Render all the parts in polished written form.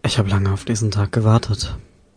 Ich habe lange auf diesen Tag gewartet.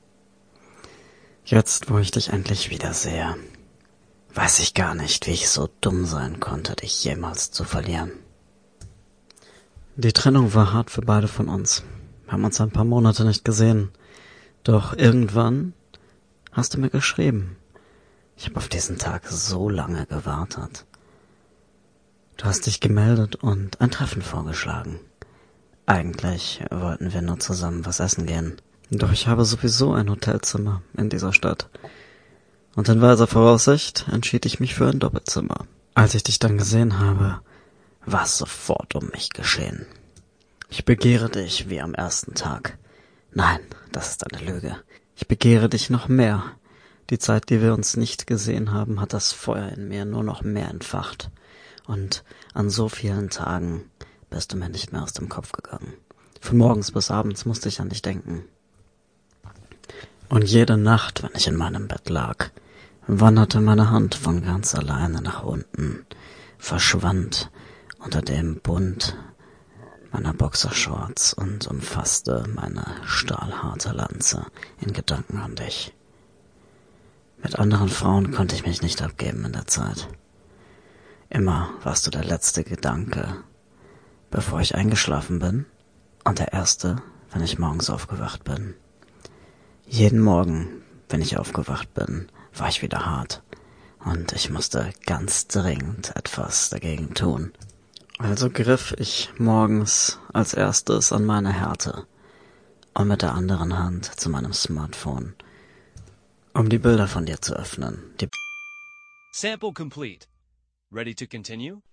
Jetzt, wo ich dich endlich wiedersehe, weiß ich gar nicht, wie ich so dumm sein konnte, dich jemals zu verlieren. Die Trennung war hart für beide von uns. Wir haben uns ein paar Monate nicht gesehen. Doch irgendwann hast du mir geschrieben. Ich habe auf diesen Tag so lange gewartet. Du hast dich gemeldet und ein Treffen vorgeschlagen. Eigentlich wollten wir nur zusammen was essen gehen. Doch ich habe sowieso ein Hotelzimmer in dieser Stadt. Und in weiser Voraussicht entschied ich mich für ein Doppelzimmer. Als ich dich dann gesehen habe, war es sofort um mich geschehen. Ich begehre dich wie am ersten Tag. Nein, das ist eine Lüge. Ich begehre dich noch mehr. Die Zeit, die wir uns nicht gesehen haben, hat das Feuer in mir nur noch mehr entfacht. Und an so vielen Tagen bist du mir nicht mehr aus dem Kopf gegangen. Von morgens bis abends musste ich an dich denken. Und jede Nacht, wenn ich in meinem Bett lag, wanderte meine Hand von ganz alleine nach unten, verschwand unter dem Bund meiner Boxershorts und umfasste meine stahlharte Lanze in Gedanken an dich. Mit anderen Frauen konnte ich mich nicht abgeben in der Zeit. Immer warst du der letzte Gedanke, bevor ich eingeschlafen bin, und der erste, wenn ich morgens aufgewacht bin. Jeden Morgen, wenn ich aufgewacht bin, war ich wieder hart, und ich musste ganz dringend etwas dagegen tun. Also griff ich morgens als erstes an meine Härte und mit der anderen Hand zu meinem Smartphone, um die Bilder von dir zu öffnen. Sample complete. Ready to continue?